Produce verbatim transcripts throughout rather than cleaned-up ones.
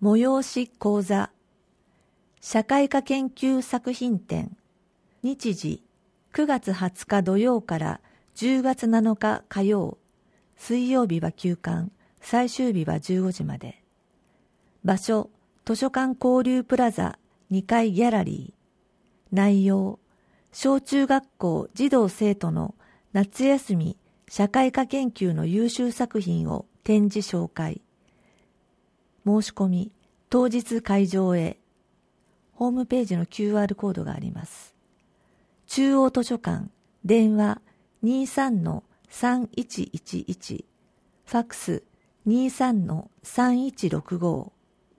催し講座社会科研究作品展、日時くがつはつか土曜からじゅうがつなのか火曜、水曜日は休館、最終日はじゅうごじまで。場所、図書館交流プラザにかいギャラリー。内容、小中学校児童生徒の夏休み社会科研究の優秀作品を展示紹介。申し込み、当日会場へ。ホームページの キューアール コードがあります。中央図書館、電話 にじゅうさんのさんいちいちいち、ファックス にじゅうさんのさんいちろくご。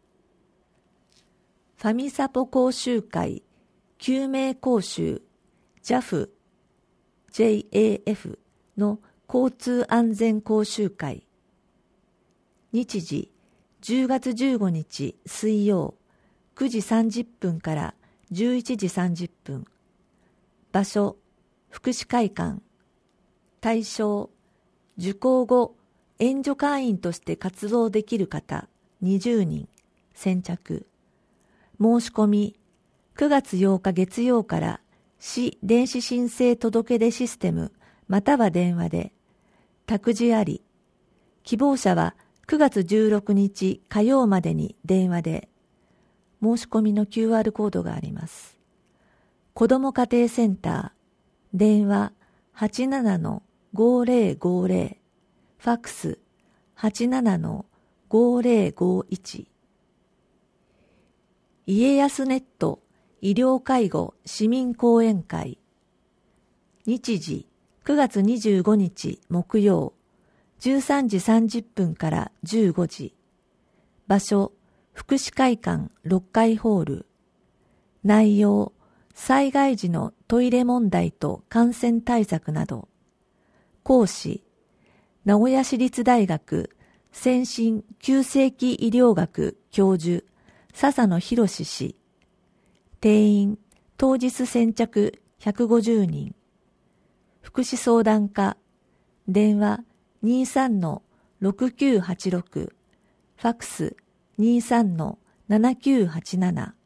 ファミサポ講習会、救命講習、ジャフ、ジェイエーエフ の交通安全講習会。日時、じゅうがつじゅうごにち水曜、くじさんじゅっぷんからじゅういちじさんじゅっぷん。場所、福祉会館。対象、受講後、援助会員として活動できる方にじゅうにん、先着。申し込み、くがつようか月曜から市電子申請届出システムまたは電話で、託児あり。希望者はくがつじゅうろくにち火曜までに電話で、申し込みの キューアール コードがあります。子ども家庭センター、電話 はちななのごぜろごぜろ、ファックス はちななのごぜろごいち。家康ネット医療介護市民講演会。日時くがつにじゅうごにち木曜、じゅうさんじさんじゅっぷんからじゅうごじ。場所、福祉会館ろっかいホール。内容、災害時のトイレ問題と感染対策など。講師、名古屋市立大学先進急性期医療学教授笹野博氏。定員、当日先着ひゃくごじゅうにん。福祉相談課、電話 にじゅうさんのろくきゅうはちろく、ファックス にじゅうさんのななきゅうはちなな。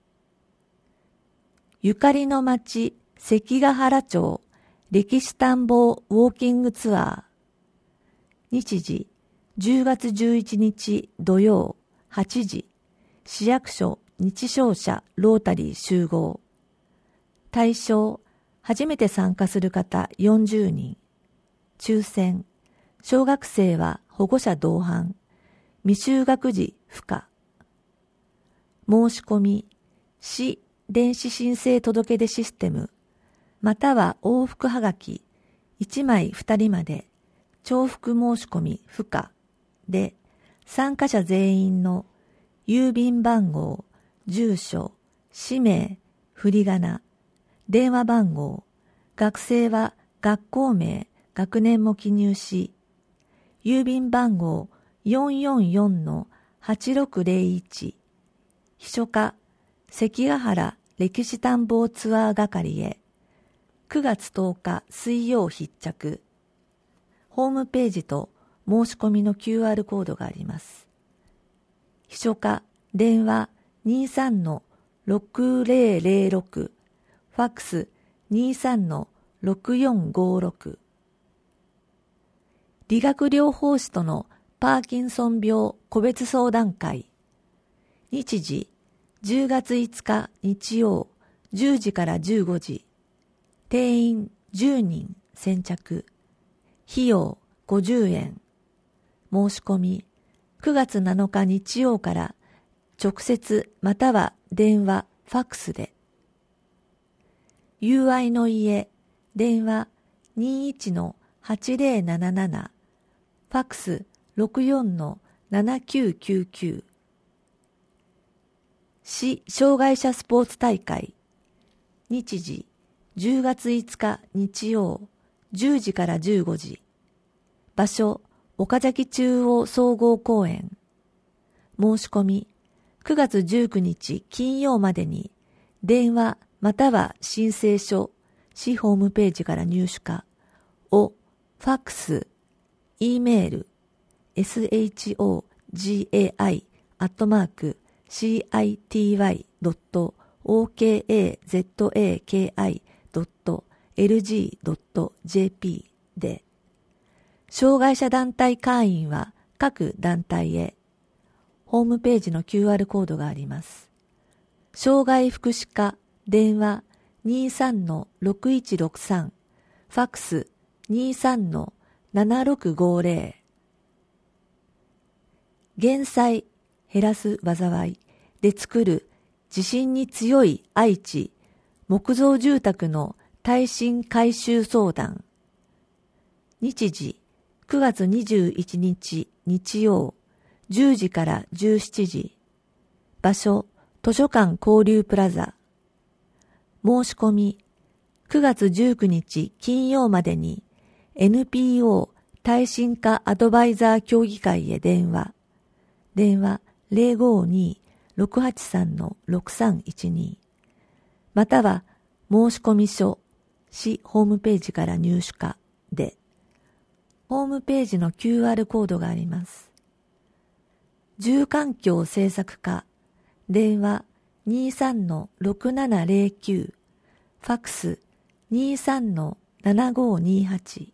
ゆかりの町関ヶ原町歴史探訪ウォーキングツアー。日時じゅうがつじゅういちにち土曜はちじ、市役所日商社ロータリー集合。対象、初めて参加する方よんじゅうにん。抽選、小学生は保護者同伴、未就学児不可。申し込み、市電子申請届出システム、または往復はがきいちまいふたりまで、重複申し込み不可で、参加者全員の郵便番号、住所、氏名、振り仮名、電話番号、学生は学校名、学年も記入し、郵便番号 よんよんよんのはちろくぜろいち、秘書課、関ヶ原歴史探訪ツアー係へ、くがつとおか水曜必着。ホームページと申し込みの キューアール コードがあります。秘書課、電話 にじゅうさんのろくぜろぜろろく、ファックス にじゅうさんのろくよんごろく。理学療法士とのパーキンソン病個別相談会。日時じゅうがついつか日曜じゅうじからじゅうごじ。定員じゅうにん先着。費用ごじゅうえん。申し込みくがつなのか日曜から直接または電話、ファックスで。友愛の家、電話 にじゅういちのはちぜろなななな、ファックス ろくよんのななきゅうきゅうきゅう。市障害者スポーツ大会。日時じゅうがついつか日曜じゅうじからじゅうごじ。場所、岡崎中央総合公園。申し込みくがつじゅうくにち金曜までに電話または申請書、市ホームページから入手かをファックス、Eメール、ショgai アットマーク シーアイティーワイドットオーケーエーゼットエーケーアイドットエルジードットジェーピー で、障害者団体会員は各団体へ、ホームページの キューアール コードがあります。障害福祉課電話 にじゅうさんのろくいちろくさん、ファックス にじゅうさんのななろくごぜろ。減災減らす災いで作る地震に強い愛知木造住宅の耐震改修相談。日時くがつにじゅういちにち日曜じゅうじからじゅうしちじ。場所図書館交流プラザ。申し込みくがつじゅうくにち金曜までに エヌピーオー 耐震化アドバイザー協議会へ電話。電話 ゼロごにろくはちさんのろくさんいちに または申込書市ホームページから入手かで、ホームページの キューアール コードがあります。住環境政策課電話 にじゅうさんのろくななゼロきゅう、ファックス にじゅうさんのななごにはち。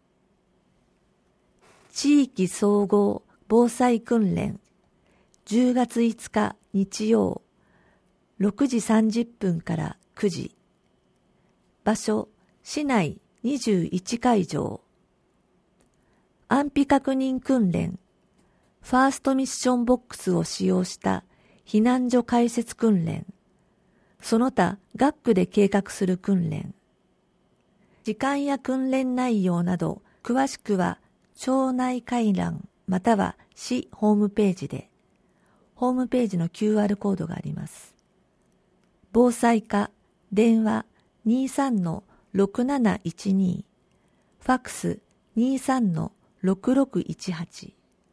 地域総合防災訓練じゅうがついつか日曜ろくじさんじゅっぷんからくじ。場所市内にじゅういちかいじょう。安否確認訓練ファーストミッションボックスを使用した避難所開設訓練、その他学区で計画する訓練。時間や訓練内容など詳しくは町内会欄または市ホームページで、ホームページの キューアール コードがあります。防災課電話 にじゅうさんのろくなないちに、ファックス にじゅうさんのろくろくいちはち。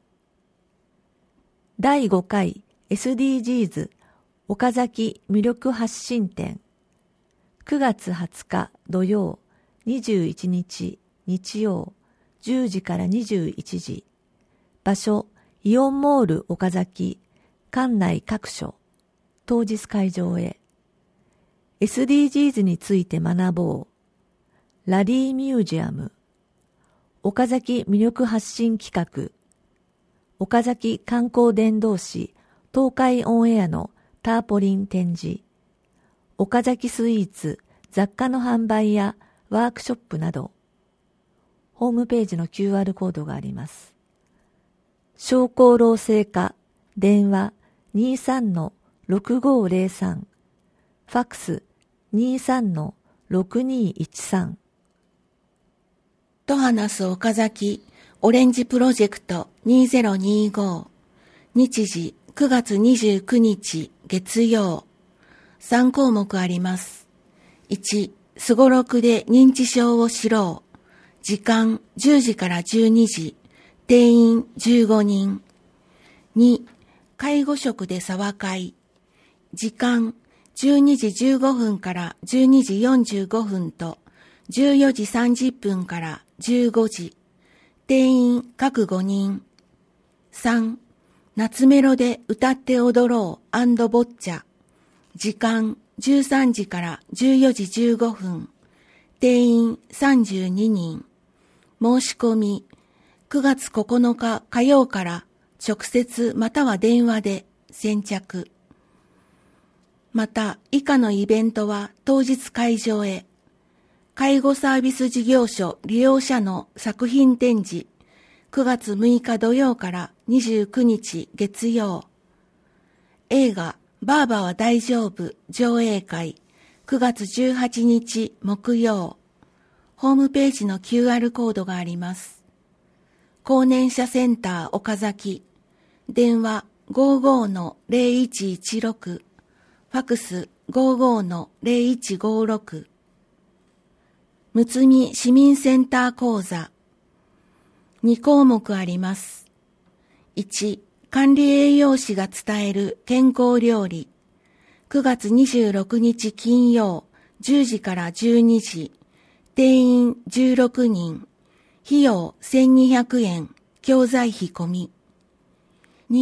だいごかい エスディージーズ 岡崎魅力発信展くがつはつか土曜にじゅういちにち日曜じゅうじからにじゅういちじ。場所イオンモール岡崎館内各所。当日会場へ。エスディージーズ について学ぼう。ラリーミュージアム。岡崎魅力発信企画。岡崎観光伝道師東海オンエアのターポリン展示。岡崎スイーツ雑貨の販売やワークショップなど。ホームページの キューアール コードがあります。商工労政課電話 にじゅうさんのろくごゼロさん、ファックス にじゅうさんのろくにいちさん。 と話す岡崎オレンジプロジェクトにせんにじゅうご。日時くがつにじゅうくにち月曜。さんこうもくあります。いち、すごろくで認知症を知ろう。時間じゅうじからじゅうにじ。定員じゅうごにん。に、介護職で茶話会。時間じゅうにじじゅうごふんからじゅうにじよんじゅうごふんとじゅうよじさんじゅっぷんからじゅうごじ。定員各ごにん。さん、夏メロで歌って踊ろう&ボッチャ。時間じゅうさんじからじゅうよじじゅうごふん。定員さんじゅうににん。申し込みくがつここのか火曜から直接または電話で先着。また以下のイベントは当日会場へ。介護サービス事業所利用者の作品展示くがつむいか土曜からにじゅうくにち月曜。映画バーバは大丈夫上映会くがつじゅうはちにち木曜。ホームページの キューアール コードがあります。高年者センター岡崎電話 ごじゅうのゼロいちいちろく、ファックス ごじゅうのゼロいちごろく。むつみ市民センター講座にこうもくあります。いち、管理栄養士が伝える健康料理くがつにじゅうろくにち金曜じゅうじからじゅうにじ。定員じゅうろくにん。費用せんにひゃくえん。教材費込み。に、プ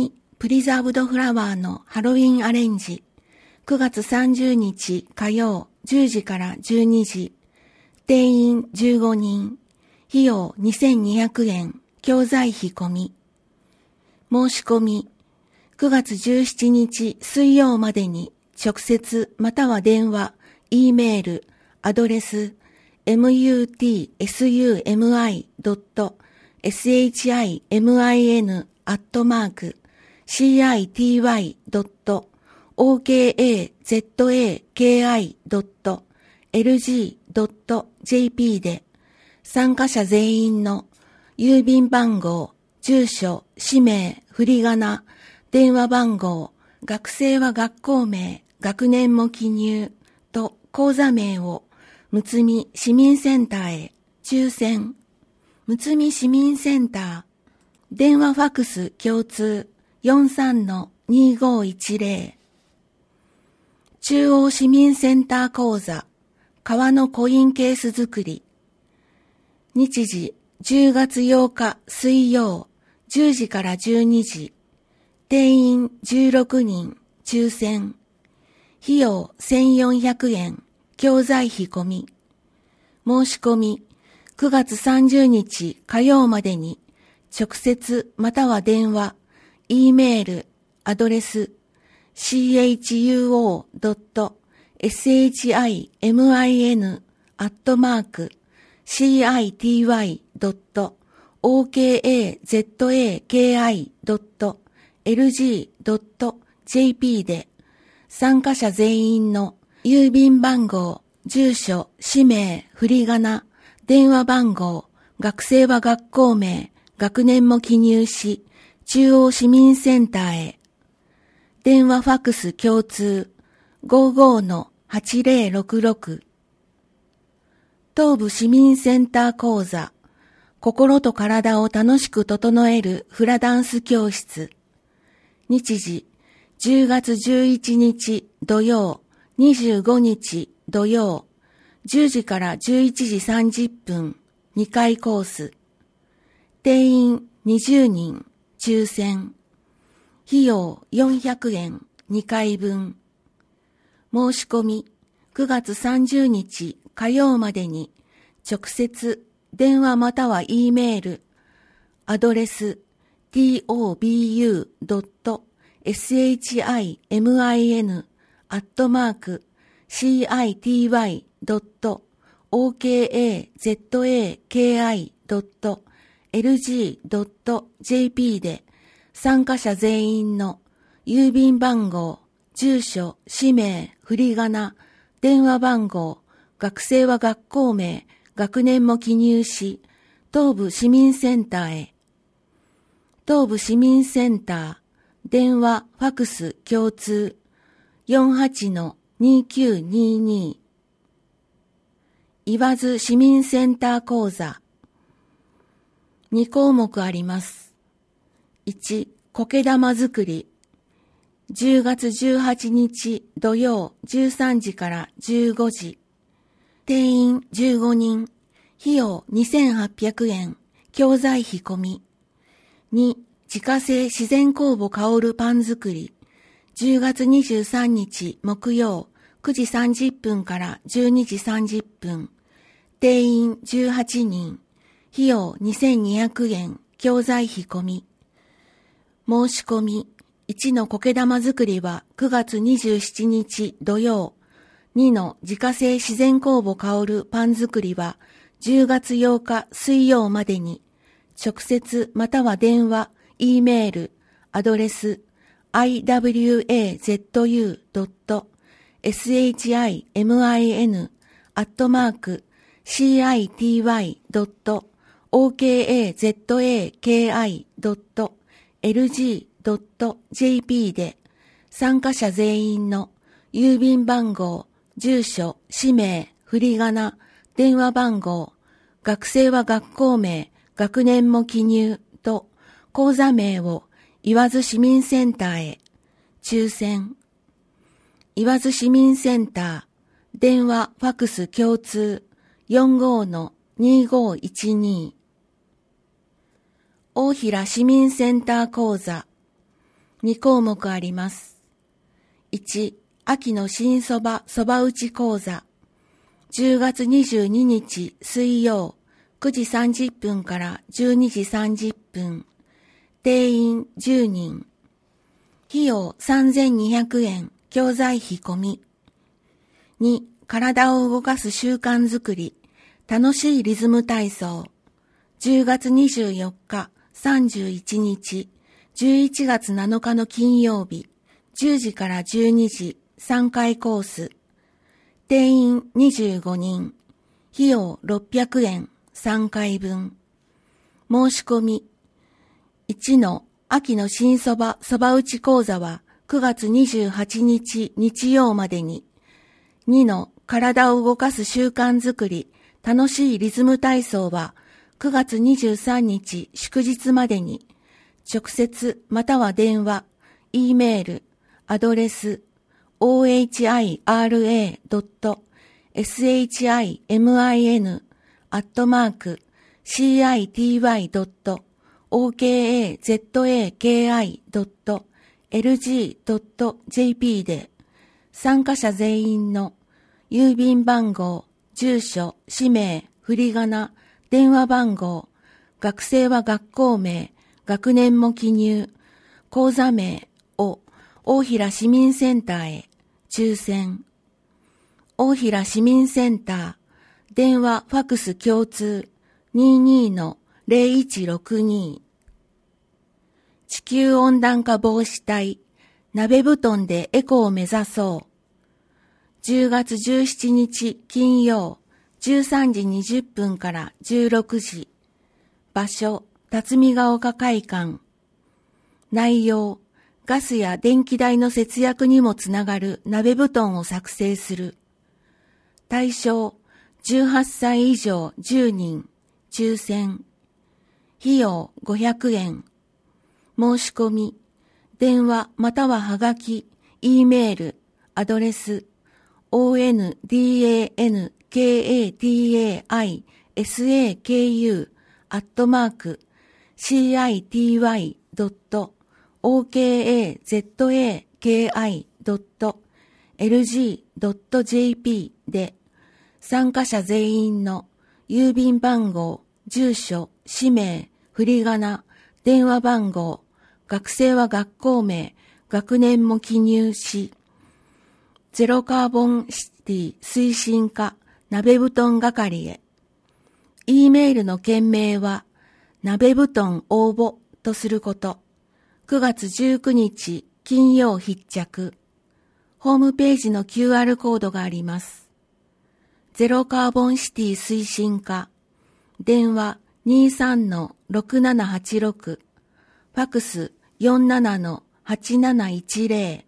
プリザーブドフラワーのハロウィンアレンジ。くがつさんじゅうにち火曜じゅうじからじゅうにじ。定員じゅうごにん。費用にせんにひゃくえん。教材費込み。申し込み。くがつじゅうしちにち水曜までに直接または電話、E メール、アドレス ムユーティーエスユーエムアイドットシミン アットマーク シーアイティーワイドットオーケーエーゼットエーケーアイドットエルジードットジェーピー で参加者全員の郵便番号、住所、氏名、振り仮名、電話番号、学生は学校名、学年も記入と口座名をむつみ市民センターへ抽選。むつみ市民センター電話ファクス共通 よんさんのにごいちゼロ。中央市民センター講座革のコインケース作り。日時じゅうがつようか水曜じゅうじからじゅうにじ。定員じゅうろくにん抽選。費用せんよんひゃくえん。教材費込み。申し込みくがつさんじゅうにち火曜までに直接または電話、E メール、アドレス シーエイチユーオードットシミン アットマーク シーアイティーワイドットオーケーエーゼットエーケーアイドットエルジードットジェーピー で参加者全員の郵便番号、住所、氏名、振り仮名、電話番号、学生は学校名、学年も記入し、中央市民センターへ。電話ファクス共通 ごじゅうごのはちぜろろくろく。東部市民センター講座、心と体を楽しく整えるフラダンス教室。日時、じゅうがつじゅういちにち土曜、にじゅうごにち土曜、じゅうじからじゅういちじさんじゅっぷん、にかいコース。定員にじゅうにん、抽選。費用よんひゃくえん、にかいぶん。申し込みくがつさんじゅうにち火曜までに直接電話または E メール、アドレス トブ ドットシミン アットマーク シーアイティーワイドットオーケーエーゼットエーケーアイドットエルジードットジェーピー で参加者全員の郵便番号、住所、氏名、振り仮名、電話番号、学生は学校名、学年も記入し、東部市民センターへ。東部市民センター、電話、ファクス共通 よんはちのにきゅうにに。岩津市民センター講座。にこうもくあります。いち、苔玉作り。じゅうがつじゅうはちにち土曜じゅうさんじからじゅうごじ。定員じゅうごにん。費用にせんはっぴゃくえん。教材費込み。に、自家製自然酵母香るパン作り。じゅうがつにじゅうさんにち木曜くじさんじゅっぷんからじゅうにじさんじゅっぷん。定員じゅうはちにん。費用にせんにひゃくえん。教材費込み。申し込み。いちの苔玉作りはくがつにじゅうしちにち土曜。にの自家製自然酵母香るパン作りはじゅうがつようか水曜までに直接または電話、E メール、アドレス アイダブリューエーゼットユードットシミン アットマーク シーアイティーワイドットオーケーエーゼットエーケーアイドットエルジードットジェーピー で参加者全員の郵便番号、住所、氏名、振り仮名、電話番号、学生は学校名、学年も記入と口座名を岩津市民センターへ。抽選。岩津市民センター、電話、ファクス共通 よんじゅうごのにごいちに。大平市民センター講座。 に項目あります。いち、秋の新そばそば打ち講座。じゅうがつにじゅうににち水曜くじさんじゅっぷんからじゅうにじさんじゅっぷん。定員じゅうにん。費用さんぜんにひゃくえん、教材費込み。に、体を動かす習慣づくり、楽しいリズム体操。じゅうがつにじゅうよっか、さんじゅういちにち、じゅういちがつなのかの金曜日、じゅうじからじゅうにじ、さんかいコース。定員にじゅうごにん。費用ろっぴゃくえん、さんかいぶん。申し込み。いちの秋の新そばそば打ち講座はくがつにじゅうはちにち日曜までに。にの体を動かす習慣づくり、楽しいリズム体操はくがつにじゅうさんにち祝日までに。直接または電話、Eメール、アドレス、オーエイチアイアールエードットエスエイチアイエムアイエヌ アットマーク シーアイティーワイドットオーケーエーゼットエーケーアイドットエルジードットジェーピー で参加者全員の郵便番号、住所、氏名、振り仮名、電話番号、学生は学校名、学年も記入、講座名を大平市民センターへ抽選。大平市民センター、電話ファクス共通 にじゅうにのゼロいちろくに。地球温暖化防止隊、鍋布団でエコを目指そう。じゅうがつじゅうしちにち金曜、じゅうさんじにじゅっぷんからじゅうろくじ。場所、辰巳ヶ丘会館。内容、ガスや電気代の節約にもつながる鍋布団を作成する。対象、じゅうはっさい以上じゅうにん、抽選。費用ごひゃくえん。申し込み、電話またははがき、Eメール、アドレス、オーエヌディーエーエヌケーエーティーエーアイエスエーケーユー アットマーク シーアイティーワイドットオーケーエーゼットエーケーアイドットエルジードットジェーピー で参加者全員の郵便番号、住所、氏名、振り仮名、電話番号、学生は学校名、学年も記入し、ゼロカーボンシティ推進課鍋布団係へ。E メールの件名は、鍋布団応募とすること。くがつじゅうくにち金曜必着。ホームページの キューアール コードがあります。ゼロカーボンシティ推進課。電話 にじゅうさんのろくななはちろく。ファクス よんじゅうななのはちなないちゼロ。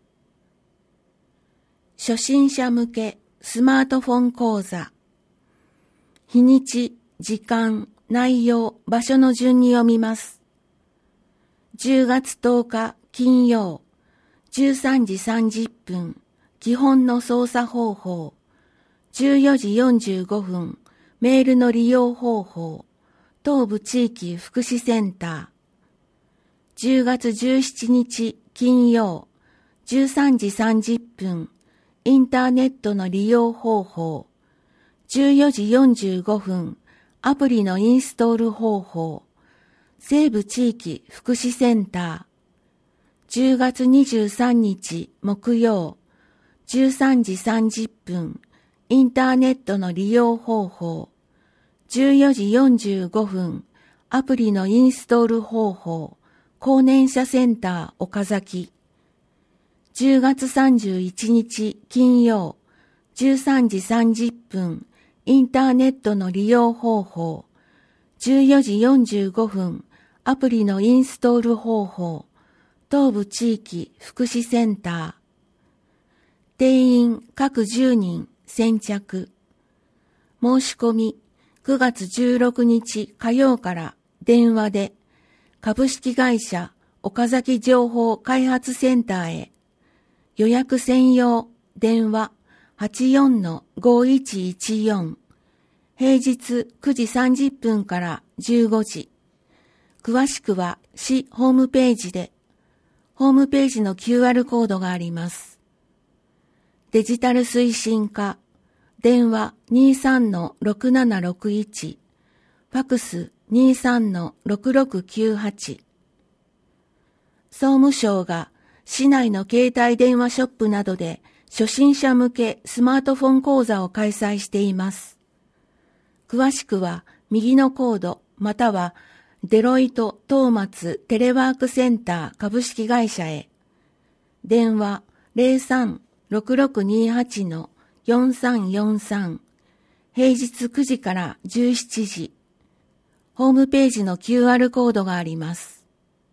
初心者向けスマートフォン講座。日にち、時間、内容、場所の順に読みます。じゅうがつとおか金曜、じゅうさんじさんじゅっぷん、基本の操作方法。じゅうよじよんじゅうごふん、メールの利用方法。東部地域福祉センター。じゅうがつじゅうしちにち金曜、じゅうさんじさんじゅっぷん、インターネットの利用方法。じゅうよじよんじゅうごふん、アプリのインストール方法。西部地域福祉センター。じゅうがつにじゅうさんにち木曜、じゅうさんじさんじゅっぷん、インターネットの利用方法。じゅうよじよんじゅうごふん、アプリのインストール方法。高年者センター岡崎。じゅうがつさんじゅういちにち金曜、じゅうさんじさんじゅっぷん、インターネットの利用方法。じゅうよじよんじゅうごふん、アプリのインストール方法。東部地域福祉センター。定員各じゅうにん先着。申し込みくがつじゅうろくにち火曜から電話で株式会社岡崎情報開発センターへ。予約専用電話 はちよんのごいちいちよん。平日くじさんじゅっぷんからじゅうごじ。詳しくは市ホームページで。 ホームページの キューアール コードがあります。デジタル推進課、電話 にじゅうさんのろくななろくいち、ファクス にじゅうさんのろくろくきゅうはち。総務省が市内の携帯電話ショップなどで初心者向けスマートフォン講座を開催しています。詳しくは右のコードまたはデロイト・トーマツテレワークセンター株式会社へ。電話 ゼロさん ろくろくにはち よんさんよんさん。平日くじからじゅうしちじ。ホームページの キューアール コードがあります。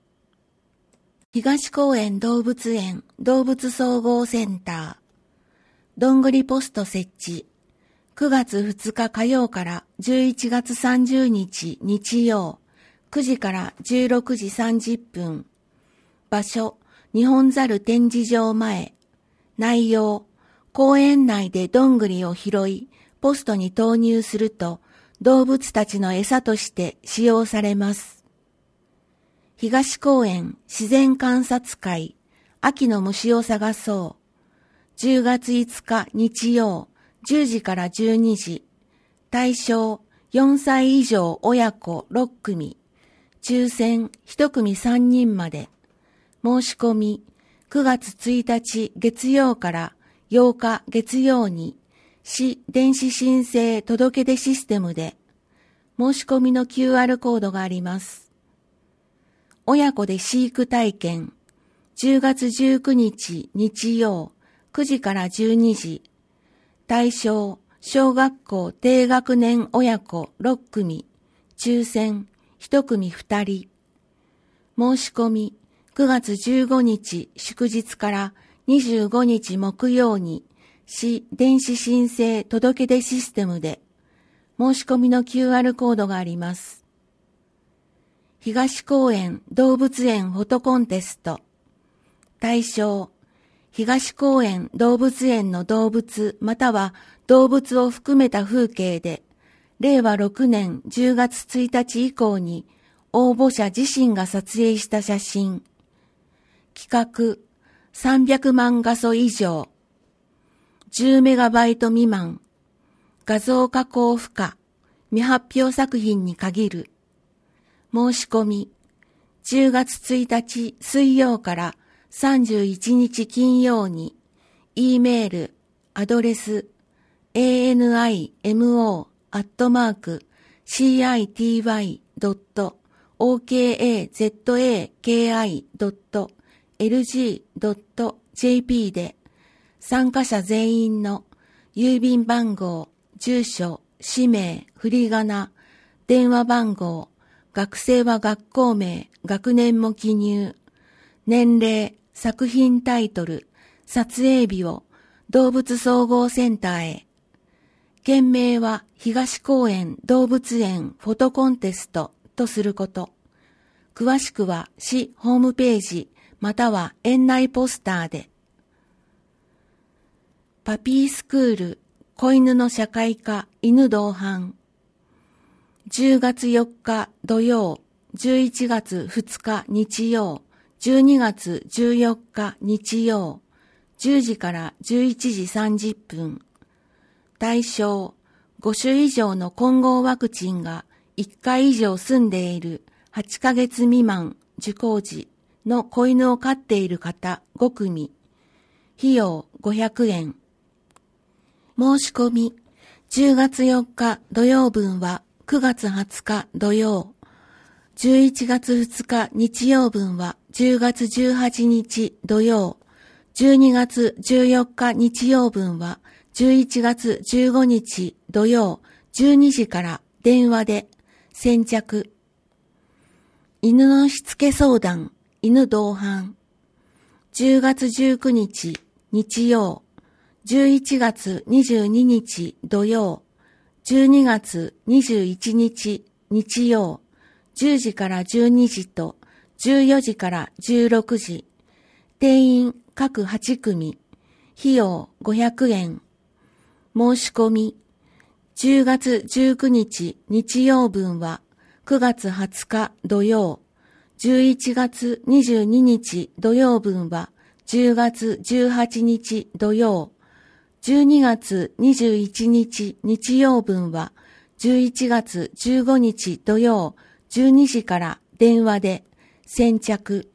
東公園動物園動物総合センター。どんぐりポスト設置。くがつふつか火曜からじゅういちがつさんじゅうにち日曜。くじからじゅうろくじさんじゅっぷん。場所、日本猿展示場前。内容、公園内でどんぐりを拾い、ポストに投入すると、動物たちの餌として使用されます。東公園自然観察会、秋の虫を探そう。じゅうがついつか日曜、じゅうじからじゅうにじ。対象、よんさい以上親子ろっくみ。抽選いちくみさんにんまで。申し込みくがつついたち月曜からようか月曜に市電子申請届出システムで申し込みの キューアール コードがあります。親子で飼育体験じゅうがつじゅうくにち日曜くじからじゅうにじ。対象小学校低学年親子ろっくみ。抽選いちくみふたり。申し込みくがつじゅうごにち祝日からにじゅうごにち木曜に市電子申請届出システムで申し込みの キューアール コードがあります。東公園動物園フォトコンテスト。対象東公園動物園の動物または動物を含めた風景でれいわろくねんじゅうがつついたち以降に応募者自身が撮影した写真。企画さんびゃくまん画素以上。じゅうメガバイト未満。画像加工不可。未発表作品に限る。申し込みじゅうがつついたち水曜からさんじゅういちにち金曜に E メールアドレス エーエヌアイエムオー アットマーク シーアイティーワイ ドット オーケーエーゼットエーケーアイ ドット エルジー ドット ジェーピー で参加者全員の郵便番号、住所、氏名、振り仮名、電話番号、学生は学校名、学年も記入、年齢、作品タイトル、撮影日を動物総合センターへ。件名は東公園動物園フォトコンテストとすること。詳しくは市ホームページまたは園内ポスターで。パピースクール子犬の社会科犬同伴。じゅうがつよっか土曜、じゅういちがつふつか日曜、じゅうにがつじゅうよっか日曜、じゅうじからじゅういちじさんじゅっぷん。対象、ごしゅ以上の混合ワクチンがいっかい以上済んでいるはちかげつ未満受講時の子犬を飼っている方ごくみ。費用ごひゃくえん。申し込み、じゅうがつよっか土曜分はくがつはつか土曜、じゅういちがつふつか日曜分はじゅうがつじゅうはちにち土曜、じゅうにがつじゅうよっか日曜分はじゅういちがつじゅうごにち土曜じゅうにじから電話で先着。犬のしつけ相談、犬同伴。じゅうがつじゅうくにち日曜、じゅういちがつにじゅうににち土曜、じゅうにがつにじゅういちにち日曜、じゅうじからじゅうにじとじゅうよじからじゅうろくじ。定員各はちくみ。費用ごひゃくえん。申し込み、じゅうがつじゅうくにち日曜分はくがつはつか土曜、 じゅういちがつにじゅうににち土曜分はじゅうがつじゅうはちにち土曜、じゅうにがつにじゅういちにち日曜分はじゅういちがつじゅうごにち土曜じゅうにじから電話で先着。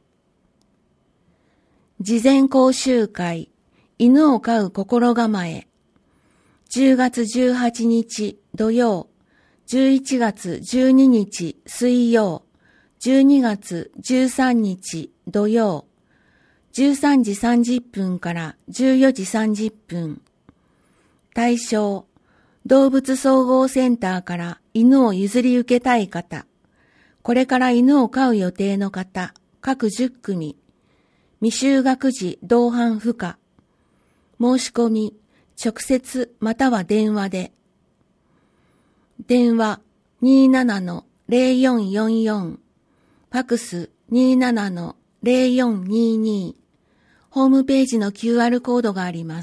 事前講習会、犬を飼う心構え。じゅうがつじゅうはちにち土曜、じゅういちがつじゅうににち水曜、じゅうにがつじゅうさんにち土曜、じゅうさんじさんじゅっぷんからじゅうよじさんじゅっぷん。対象、動物総合センターから犬を譲り受けたい方、これから犬を飼う予定の方、各じゅっくみ、未就学児同伴不可。申し込み、直接または電話で。電話 にじゅうななのゼロよんよんよん、ファクス にじゅうななのゼロよんにーにー、ホームページの キューアール コードがあります。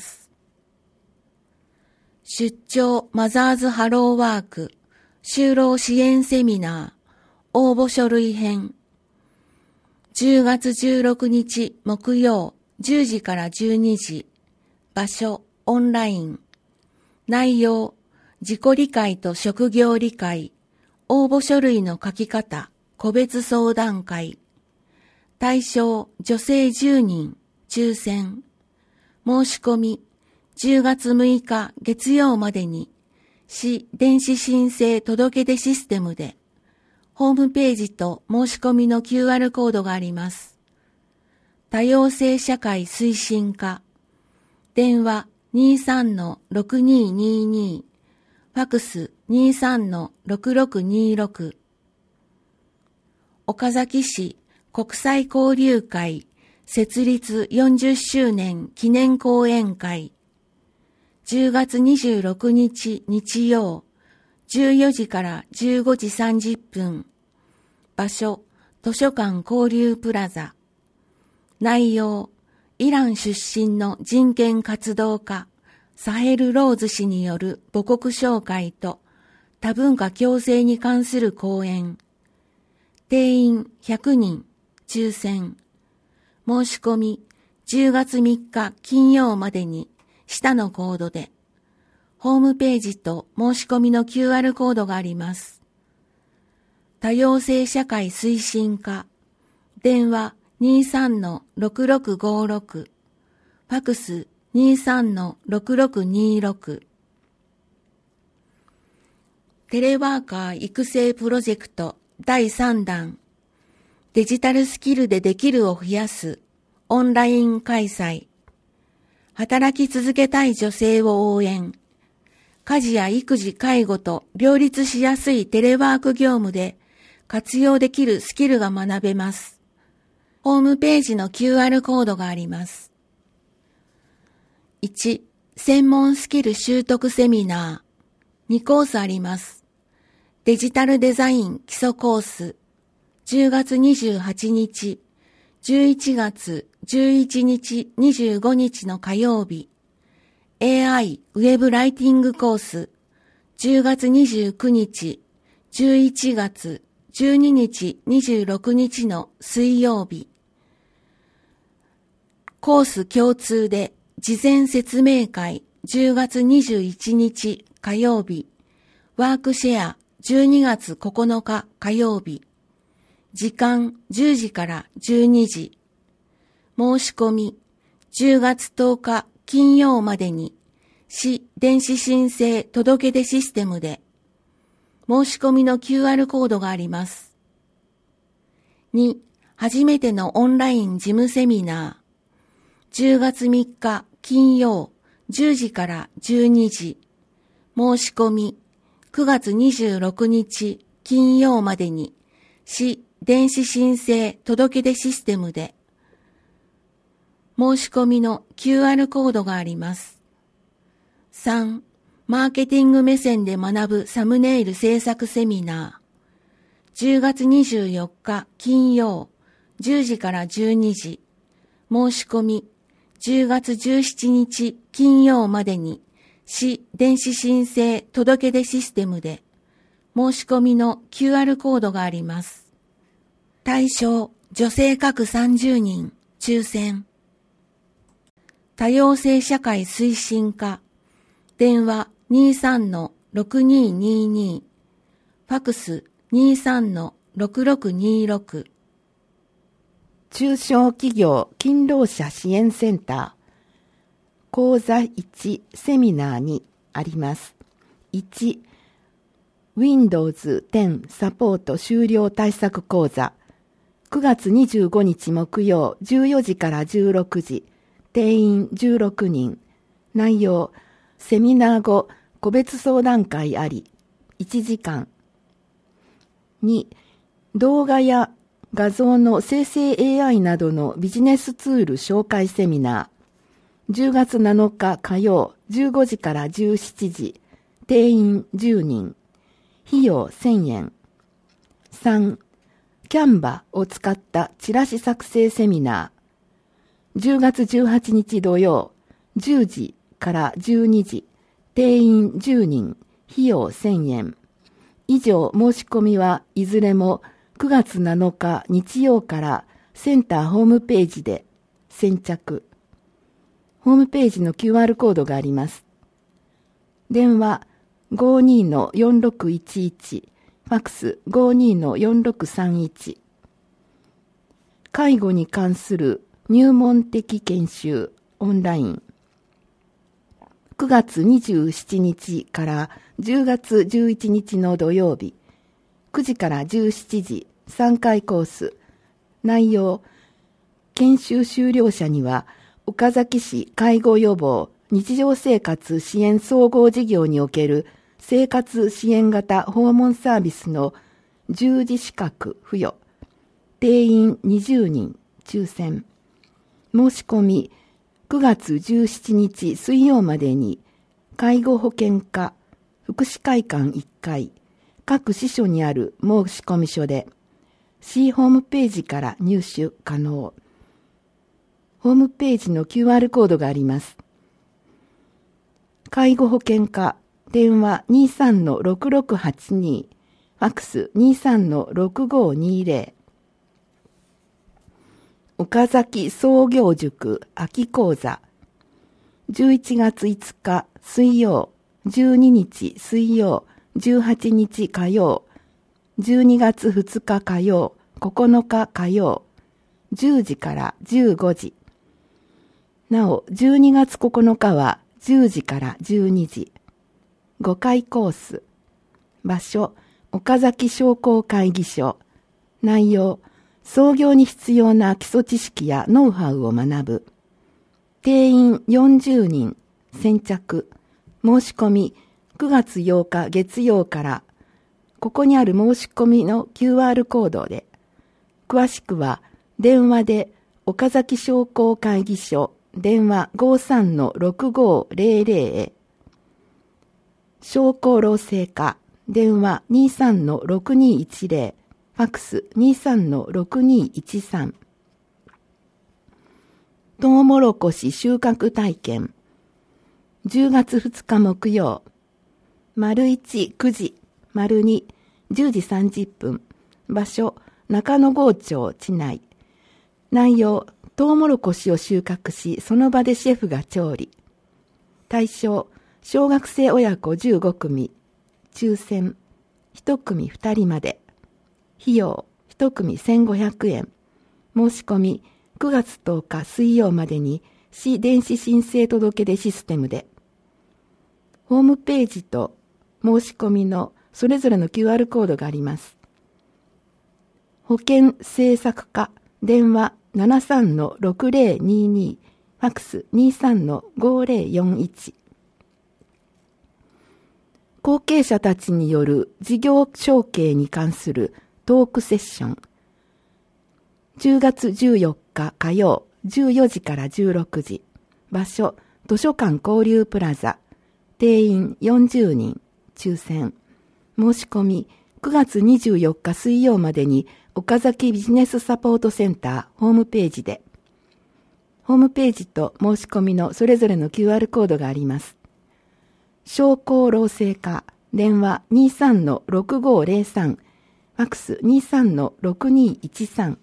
出張マザーズハローワーク就労支援セミナー応募書類編。じゅうがつじゅうろくにち木曜じゅうじからじゅうにじ。場所オンライン。内容自己理解と職業理解。応募書類の書き方個別相談会。対象女性じゅうにん抽選。申し込みじゅうがつむいか月曜までに市電子申請届出システムでホームページと申し込みの キューアール コードがあります。多様性社会推進課。電話 にじゅうさんのろくにーにーにー、ファクス にじゅうさんのろくろくにーろく。岡崎市国際交流会設立よんじゅっしゅうねん記念講演会。じゅうがつにじゅうろくにち日曜、じゅうよじからじゅうごじさんじゅっぷん。場所、図書館交流プラザ。内容、イラン出身の人権活動家、サヘル・ローズ氏による母国紹介と多文化共生に関する講演。定員ひゃくにん、抽選。申し込み、じゅうがつみっか金曜までに、下のコードで、ホームページと申し込みの キューアール コードがあります。多様性社会推進課。電話 にじゅうさんのろくろくごろく、ファクス にじゅうさんのろくろくにーろく。テレワーカー育成プロジェクトだいさんだん。デジタルスキルでできるを増やすオンライン開催。働き続けたい女性を応援。家事や育児、介護と両立しやすいテレワーク業務で活用できるスキルが学べます。ホームページの キューアール コードがあります。いち、専門スキル習得セミナー。にコースあります。デジタルデザイン基礎コース。じゅうがつにじゅうはちにち、じゅういちがつじゅういちにちにじゅうごにちの火曜日。エーアイ ウェブライティングコース。じゅうがつにじゅうくにち、じゅういちがつじゅうににちにじゅうろくにちの水曜日。コース共通で事前説明会じゅうがつにじゅういちにち火曜日。ワークシェアじゅうにがつここのか火曜日。時間じゅうじからじゅうにじ。申し込みじゅうがつとおか金曜までに市電子申請届出システムで申し込みの キューアール コードがあります。に、初めてのオンライン事務セミナー。じゅうがつみっか金曜じゅうじからじゅうにじ。申し込みくがつにじゅうろくにち金曜までに市電子申請届出システムで申し込みの キューアール コードがあります。さん、マーケティング目線で学ぶサムネイル制作セミナー。じゅうがつにじゅうよっか金曜じゅうじからじゅうにじ。申し込みじゅうがつじゅうしちにち金曜までに市電子申請届出システムで申し込みの キューアール コードがあります。 対象、女性各さんじゅうにん、抽選。多様性社会推進課、電話 にじゅうさんのろくにーにーにー、ファクス にじゅうさんのろくろくにーろく。 中小企業勤労者支援センター、講座いちセミナーにあります。いち、ウィンドウズテン サポート終了対策講座、くがつにじゅうごにち木曜じゅうよじからじゅうろくじ、定員じゅうろくにん、内容、セミナー後、個別相談会あり、いちじかん。に、動画や画像の生成 エーアイ などのビジネスツール紹介セミナー、じゅうがつなのか火曜じゅうごじからじゅうしちじ、定員じゅうにん、費用せんえん。さん、キャンバを使ったチラシ作成セミナー、じゅうがつじゅうはちにち土曜、じゅうじからじゅうにじ、定員じゅうにん、費用せんえん。以上申し込みはいずれもくがつなのか日曜からセンターホームページで先着。ホームページの キューアール コードがあります。電話 ごじゅうにのよんろくいちいち、ファックス ごじゅうにのよんろくさんいち。介護に関する入門的研修オンライン。くがつにじゅうしちにちからじゅうがつじゅういちにちの土曜日、くじからじゅうしちじ、さんかいコース。内容、研修修了者には、岡崎市介護予防日常生活支援総合事業における生活支援型訪問サービスの従事資格付与。定員にじゅうにん、抽選。申し込み、くがつじゅうしちにち水曜までに、介護保険課、福祉会館いっかい、各支所にある申込書で、C ホームページから入手可能。ホームページの キューアール コードがあります。介護保険課、電話 にじゅうさんのろくろくはちに、ファックス にじゅうさんのろくごにぜろ。岡崎創業塾秋講座、じゅういちがついつか水曜、じゅうににち水曜、じゅうはちにち火曜、じゅうにがつふつか火曜、ここのか火曜、じゅうじからじゅうごじ。なお、じゅうにがつここのかはじゅうじからじゅうにじ。ごかいコース。場所、岡崎商工会議所。内容、創業に必要な基礎知識やノウハウを学ぶ。定員よんじゅうにん、先着。申し込み、くがつようか月曜から、ここにある申し込みの キューアール コードで、詳しくは電話で岡崎商工会議所電話 ごじゅうさんのろくごぜろぜろ へ、商工労政課電話 にじゅうさんのろくにいちぜろ、ファックス にじゅうさんのろくにいちさん。トウモロコシ収穫体験、じゅうがつふつか木曜、丸いちくじ、丸にじゅうじさんじゅっぷん、場所中野郷町地内。内容、トウモロコシを収穫し、その場でシェフが調理。対象、小学生親子じゅうごくみ、抽選、いちくみふたりまで。費用、いちくみせんごひゃくえん。申し込み、くがつとおか水曜までに、市電子申請届出システムで。ホームページと申し込みのそれぞれの キューアール コードがあります。保険政策課、電話 ななじゅうさんのろくぜろにに、ファックス にじゅうさんのごぜろよんいち。後継者たちによる事業承継に関するトークセッション。じゅうがつじゅうよっか火曜、じゅうよじからじゅうろくじ。場所、図書館交流プラザ。定員よんじゅうにん、抽選。申し込み、くがつにじゅうよっか水曜までに岡崎ビジネスサポートセンターホームページで。ホームページと申し込みのそれぞれの キューアール コードがあります。商工労政課、電話 にじゅうさんのろくごぜろさん、フファックス にじゅうさんのろくにいちさん。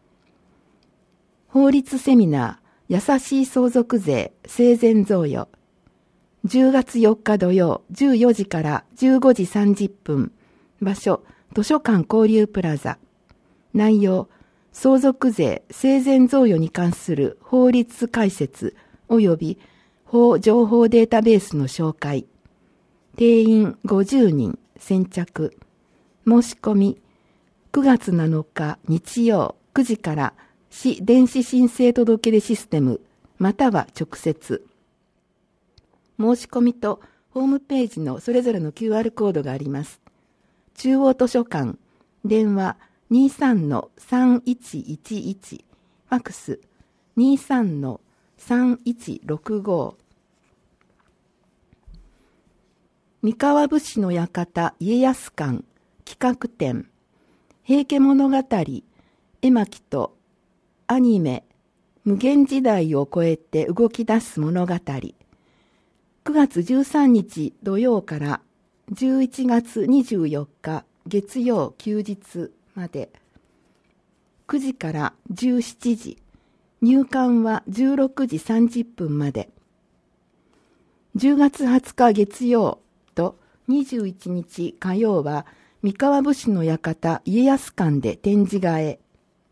法律セミナー、優しい相続税、生前贈与。じゅうがつよっか土曜、じゅうよじからじゅうごじさんじゅっぷん。場所、図書館交流プラザ。内容、相続税、生前贈与に関する法律解説及び法情報データベースの紹介。定員ごじゅうにん、先着。申し込み、くがつなのか日曜くじから市電子申請届出システムまたは直接。申し込みとホームページのそれぞれの キューアール コードがあります。中央図書館、電話 にじゅうさんのさんいちいちいち、ファックス にじゅうさんのさんいちろくご。三河武士の館家康館企画展、平家物語、絵巻とアニメ、無限時代を超えて動き出す物語。くがつじゅうさんにち土曜からじゅういちがつにじゅうよっか月曜休日まで。くじからじゅうしちじ、入館はじゅうろくじさんじゅっぷんまで。じゅうがつはつか月曜とにじゅういちにち火曜は三河武士の館家康館で展示会へ。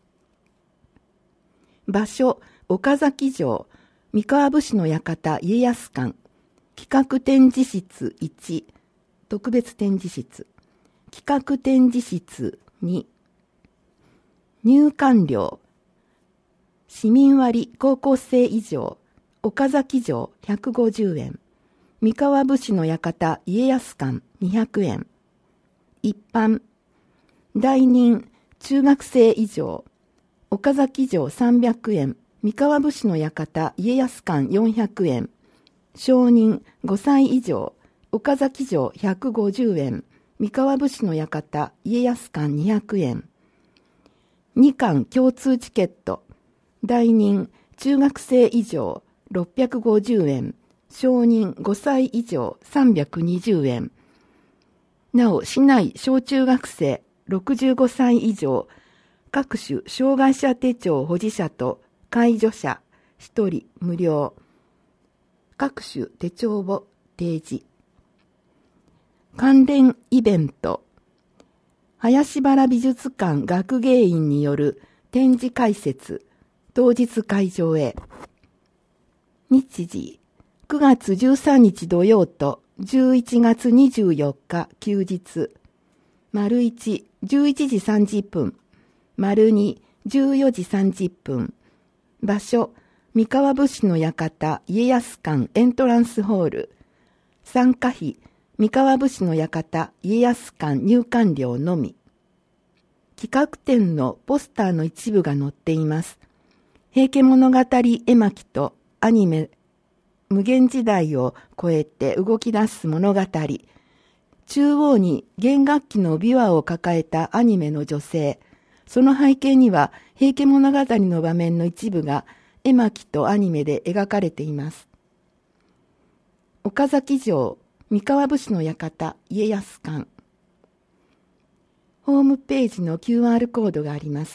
場所、岡崎城、三河武士の館家康館、企画展示室いち、特別展示室、企画展示室に、入館料、市民割高校生以上、岡崎城ひゃくごじゅうえん、三河武士の館家康館にひゃくえん、一般、大人、中学生以上、岡崎城さんびゃくえん、三河武士の館家康館よんひゃくえん、少人ごさい以上、岡崎城ひゃくごじゅうえん、三河武士の館家康館にひゃくえん。にかん共通チケット、大人、中学生以上ろっぴゃくごじゅうえん、少人ごさい以上さんびゃくにじゅうえん。なお、市内小中学生ろくじゅうごさい以上、各種障害者手帳保持者と介助者ひとり無料。各種手帳を提示。関連イベント。林原美術館学芸員による展示解説。当日会場へ。日時。くがつじゅうさんにち土曜とじゅういちがつにじゅうよっか休日。丸いち、じゅういちじさんじゅっぷん。丸に、じゅうよじさんじゅっぷん。場所、三河武士の館家康館エントランスホール。参加費、三河武士の館家康館入館料のみ。企画展のポスターの一部が載っています。平家物語絵巻とアニメ、無限時代を超えて動き出す物語。中央に弦楽器の琵琶を抱えたアニメの女性。その背景には平家物語の場面の一部が絵巻とアニメで描かれています。岡崎城、三河武士の館家康館。ホームページの キューアール コードがあります。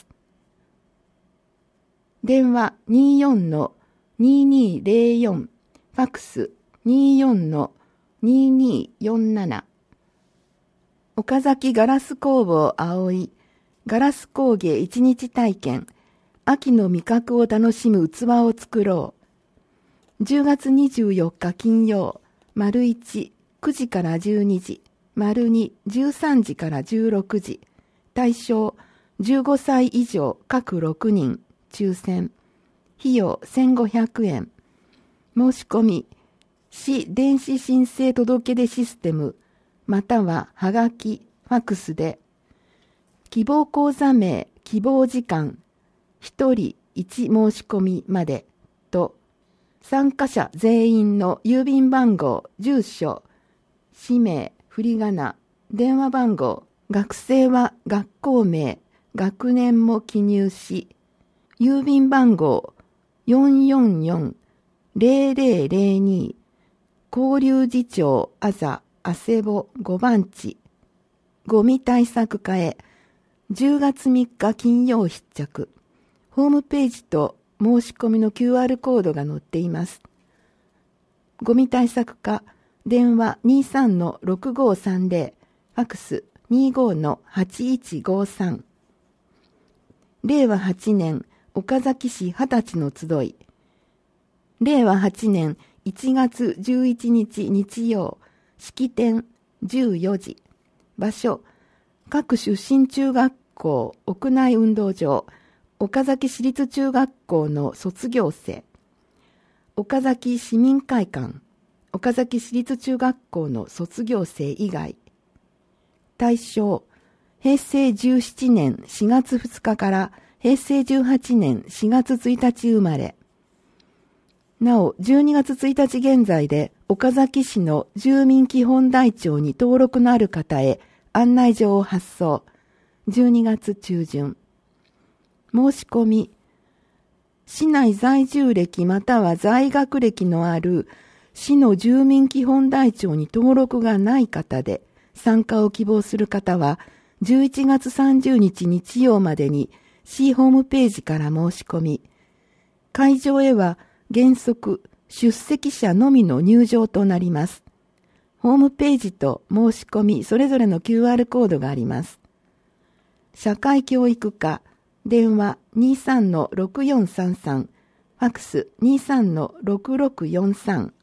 電話 にじゅうよんのにじゅうにゼロよん、ファックス にじゅうよんのにじゅうによんなな。岡崎ガラス工房葵、ガラス工芸一日体験、秋の味覚を楽しむ器を作ろう。じゅうがつにじゅうよっか金曜、丸いち、くじからじゅうにじ、丸に、じゅうさんじからじゅうろくじ、対象、じゅうごさい以上各ろくにん、抽選。費用せんごひゃくえん。申し込み、市電子申請届出システム、またははがき、ファックスで、希望講座名、希望時間、ひとりいち申し込みまでと、参加者全員の郵便番号、住所、氏名、振り仮名、電話番号、学生は学校名、学年も記入し、郵便番号 よんよんよんゼロゼロゼロに 交流次長あざあせぼごばんちゴミ対策課へじゅうがつみっか金曜必着。ホームページと申し込みの キューアール コードが載っています。ゴミ対策課、電話 にじゅうさんのろくごさんぜろ、ファックス にじゅうごのはちいちごさん。れいわはちねん岡崎市二十歳の集い。れいわはちねんいちがつじゅういちにち日曜、式典じゅうよじ。場所、各出身中学校屋内運動場、岡崎市立中学校の卒業生。岡崎市民会館、岡崎市立中学校の卒業生以外。対象、へいせいじゅうななねんしがつふつかからへいせいじゅうはちねんしがつついたち生まれ。なお、じゅうにがつついたち現在で岡崎市の住民基本台帳に登録のある方へ案内状を発送。じゅうにがつちゅうじゅん。申し込み。市内在住歴または在学歴のある市の住民基本台帳に登録がない方で参加を希望する方はじゅういちがつさんじゅうにち日曜までに市ホームページから申し込み、会場へは原則出席者のみの入場となります。ホームページと申し込みそれぞれの キューアール コードがあります。社会教育課、電話 にじゅうさんのろくよんさんさん、ファックス にじゅうさんのろくろくよんさん。